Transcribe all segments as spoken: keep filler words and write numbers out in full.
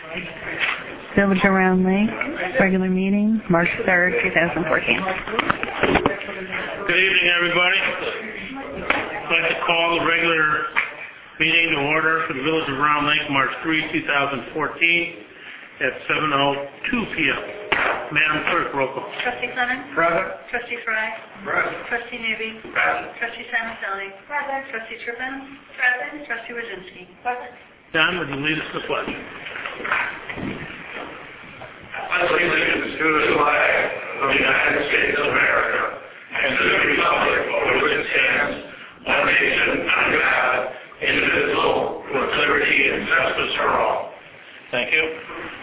Village of Round Lake, regular meeting, March third, two thousand fourteen. Good evening, everybody. I'd like to call the regular meeting to order for the Village of Round Lake, March third, two thousand fourteen at seven oh two p.m. Madam Clerk, roll call. Trustee Clemens? Present. Trustee Fry? Present. Trustee Newby? Present. Trustee Samaselli? Present. Trustee Trippin? Present. Trustee Wojcinski? Present. Don, would you lead us to the pledge? I pledge allegiance to the flag of the United States of America and to the republic for which it stands, one nation, under God, indivisible, with liberty and justice for all. Thank you.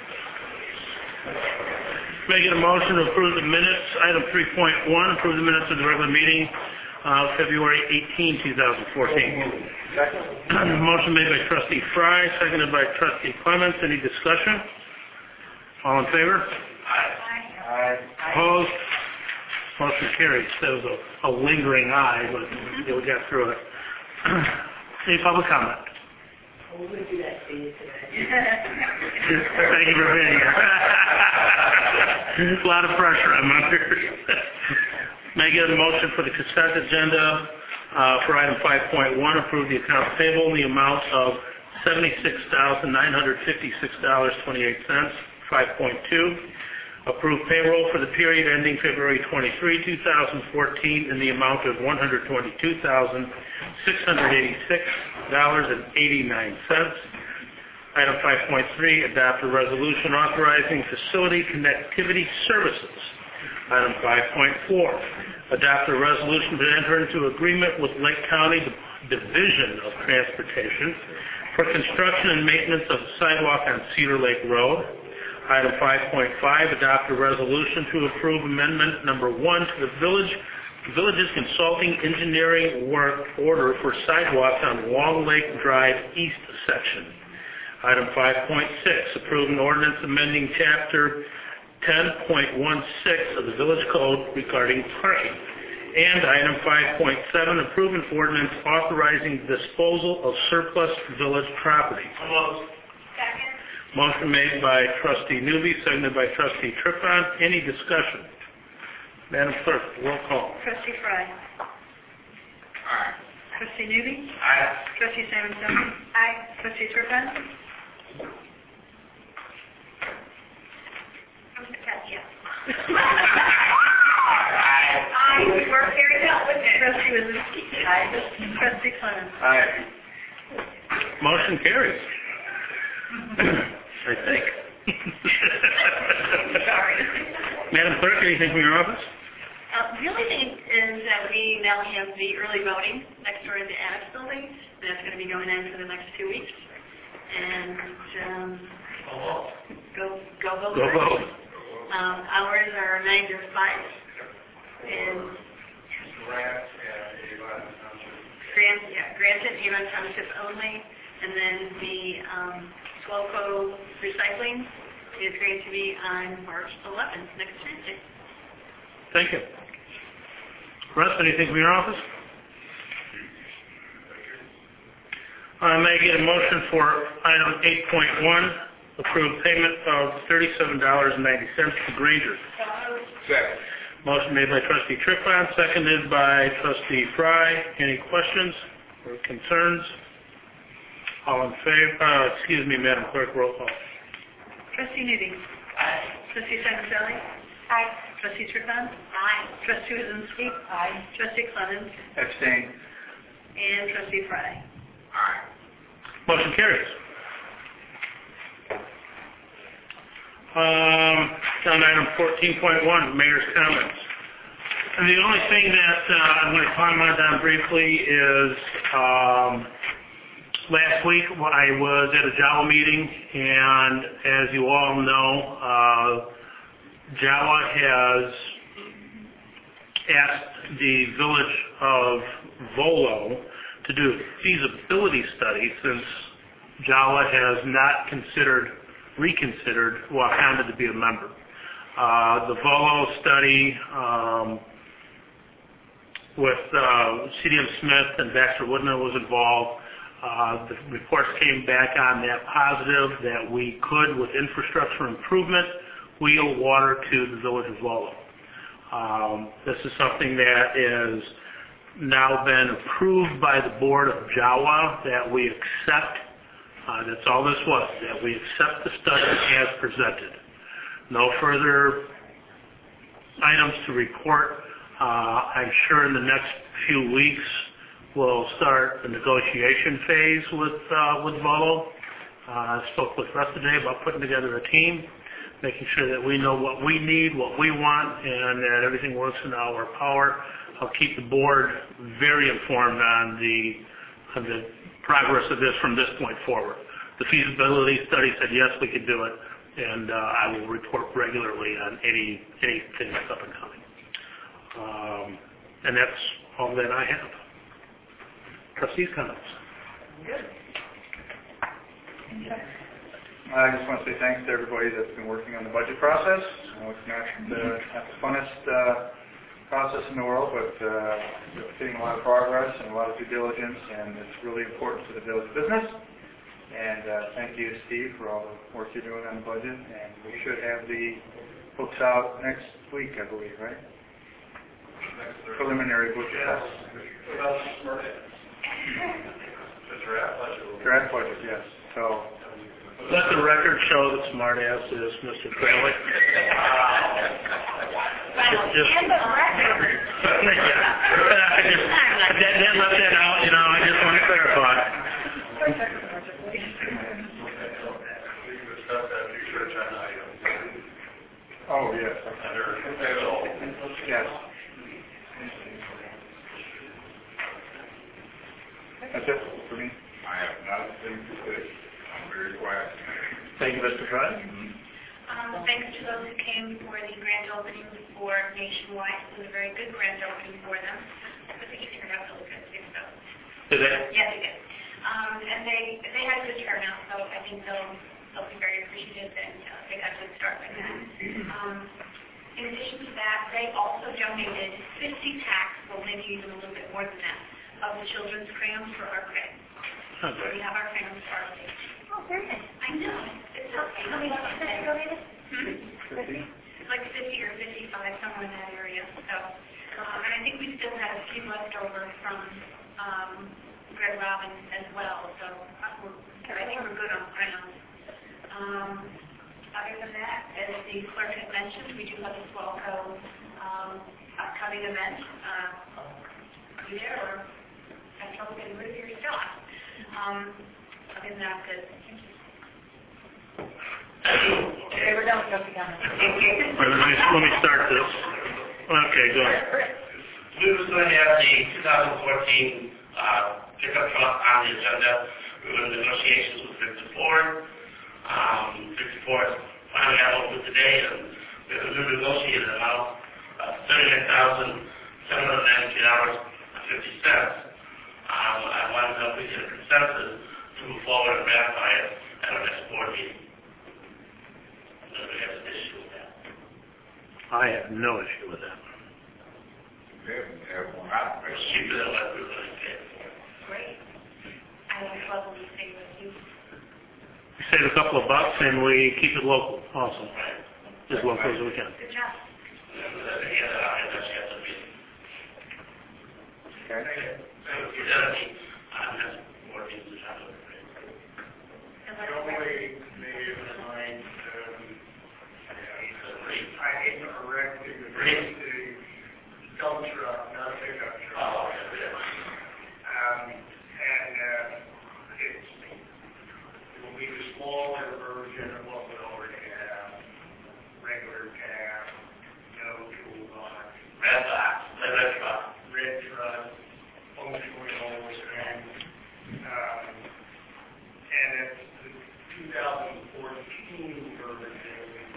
Making a motion to approve the minutes, item three point one, approve the minutes of the regular meeting, uh, February eighteenth, two thousand fourteen. Motion made by Trustee Fry, seconded by Trustee Clements. Any discussion? All in favor? Aye. Opposed? Motion carries. That was a, a lingering aye, but we got through it. Any public comment? We're going to do that for you today. Thank you for being here. There's a lot of pressure I'm under. May I get a motion for the consent agenda uh, for item five point one, approve the accounts payable in the amount of seventy-six thousand nine hundred fifty-six dollars and twenty-eight cents. five point two, approve payroll for the period ending February twenty-third, two thousand fourteen in the amount of one hundred twenty-two thousand six hundred eighty-six dollars and eighty-nine cents. Item five point three, adopt a resolution authorizing facility connectivity services. Item five point four, adopt a resolution to enter into agreement with Lake County Division of Transportation for construction and maintenance of the sidewalk on Cedar Lake Road. Item five point five, adopt a resolution to approve amendment number one to the village village's consulting engineering work order for sidewalks on Long Lake Drive East section. Item five point six, approve an ordinance amending chapter ten point one six of the village code regarding parking. And item five point seven, approve an ordinance authorizing disposal of surplus village property. Second. Motion made by Trustee Newby, seconded by Trustee Trippon. Any discussion? Madam Clerk, roll call. Trustee Fry? Aye. Trustee Newby? Aye. Trustee Samaselli? Aye. Trustee Trippin? I'm going to catch you. Aye. Aye. We're carried out with it. Trustee Wojcinski? Aye. Trustee Clemens? Aye. Motion carries. I think. Sorry. Madam Clerk, anything from your office? Uh, the only thing is that we now have the early voting next door in the Annex building. That's going to be going on for the next two weeks. And um, go go vote. Go vote. Um, hours are nine to five. And Grant, yeah, Grant and Avon Township only. And then the um, Swalco recycling is going to be on March eleventh, next Tuesday. Thank you. Russ, anything from your office? I may get a motion for item eight point one, approve payment of thirty-seven dollars and ninety cents to Granger. Second. Motion made by Trustee Trippon, seconded by Trustee Fry. Any questions or concerns? All in favor? Uh, excuse me, Madam Clerk, roll call. Trustee Newby? Aye. Trustee Samaselli? Aye. Trustee Trippon? Aye. Trustee Wojcinski? Aye. Trustee Clemens? Abstain. And Trustee Fry? Aye. Motion carries. Um, on item fourteen point one, Mayor's comments. And the only thing that uh, I'm going to comment on briefly is um, last week I was at a JAWA meeting, and as you all know, uh, JAWA has asked the village of Volo to do a feasibility study since JAWA has not considered, reconsidered Wakanda to be a member. Uh, the Volo study um, with uh, C D M Smith and Baxter Woodman was involved. Uh, the reports came back on that positive that we could, with infrastructure improvement, wheel water to the village of Lolo. Um, this is something that is now been approved by the board of Jawa, that we accept. Uh, that's all this was, that we accept the study as presented. No further items to report. Uh, I'm sure in the next few weeks we'll start the negotiation phase with uh, with Volo. Uh, I spoke with Russ today about putting together a team, making sure that we know what we need, what we want, and that everything works in our power. I'll keep the board very informed on the on the progress of this from this point forward. The feasibility study said yes, we could do it, and uh, I will report regularly on any anything that's up and coming. Um, and that's all that I have. Trustees' comments. Good. I just want to say thanks to everybody that's been working on the budget process. I know it's not the, not the funnest uh, process in the world, but uh, we're getting a lot of progress and a lot of due diligence, and it's really important to the village business. And uh, thank you, Steve, for all the work you're doing on the budget. And we should have the books out next week, I believe, right? Preliminary book. Yes. Draft budget, yes. So. Let the record show that smart ass is Mister Crowley. Just, And the record. yeah. I just, I didn't let that out, you know, I just want to clarify. Oh, yes. Yes. That's it for me. I have nothing to say. I'm very quiet. Thank you, Mister Fry. Um, thanks to those who came for the grand opening for Nationwide. It was a very good grand opening for them. But they figured out those good too, so. Did they? Yeah, they did. Um, and they they had a good turnout, so I think they'll they'll be very appreciative, and uh, they got a good start like that. Um, in addition to that, they also donated fifty packs, well maybe even a little bit more than that, of the children's crayons for our crayons. Okay. We have our crayons for our kids. Oh, very nice. I know, it's okay. How many did you donated? Hmm? It's like fifty or fifty-five, somewhere in that area. So, um, and I think we still have a few left over from um, Greg Robin as well. So uh, we're, I think we're good on crayons. Um, other than that, as the clerk had mentioned, we do have a Swalco um, upcoming event. Uh, are you there, or have trouble getting rid of your stuff? Um, other than that, good. Okay, we're done with Trustee comments. All right, let me, let me start this. Okay, go ahead. We were going to have the two thousand fourteen uh, pickup truck on the agenda. We were in negotiations with Victor Ford. Um, Victor Ford finally got open today, and we have a new negotiated amount of thirty-nine thousand seven hundred ninety-two dollars and fifty cents. Um, I wanted to know if we get a consensus to move forward and ratify it at our next board meeting. Nobody has an issue with that. I have no issue with that. It's cheaper than what we were going to pay for. Great. I always love when you say with you. We save a couple of bucks and we keep it local also. As local as we can. Good job. Yeah, I just have to be. Okay. Fidelity, I'm just working to try to. Unless- I hate to correct you, but it's the dump truck, not a pickup truck. Oh, okay. Um, and, uh, it's, it will be the smaller version of what we already have, regular cab, no toolbox. Red box, red red truck. Red truck, functionally always and, um, and it's the two thousand fourteen version.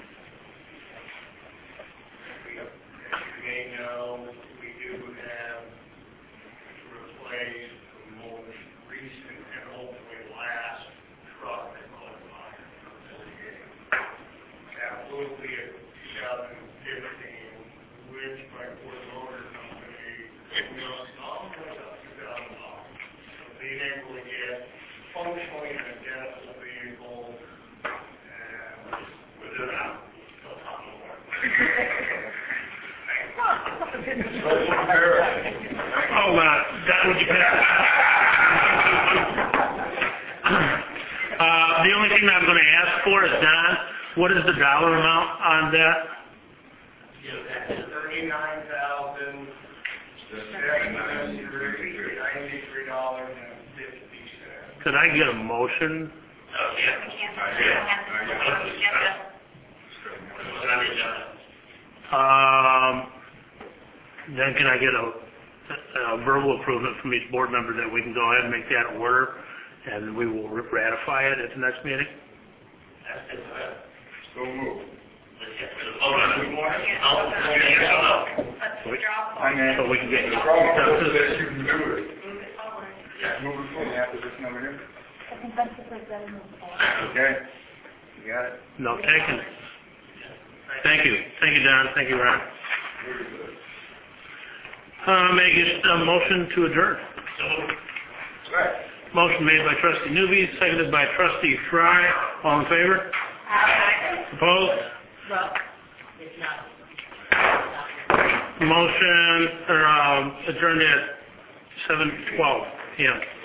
As you may know, we do have to replace the most recent and hopefully last truck in Colorado. That will be a two thousand fifteen, which my Ford Motor Company will install for about two thousand dollars. So being able to get Hold on, Don, would you pass? Uh, the only thing I'm going to ask for is, Don, what is the dollar amount on that? Thirty-nine thousand, seven hundred ninety-three dollars and fifty cents. Could I get a motion? Um, then can I get a, a verbal improvement from each board member that we can go ahead and make that order, and we will ratify it at the next meeting? So move. I'm in. So we can get The problem is consensus. that you can do it. Move it forward. Move it forward, after this number here. The consensus is that it moves forward. Okay, you got it. No taken. Thank you. Thank you, Don. Thank you, Ron. Uh, may I get a motion to adjourn? Right. Motion made by trustee Newby, seconded by trustee Fry. All in favor? Opposed? Well, it's not. Motion, or, um, adjourned at seven twelve p m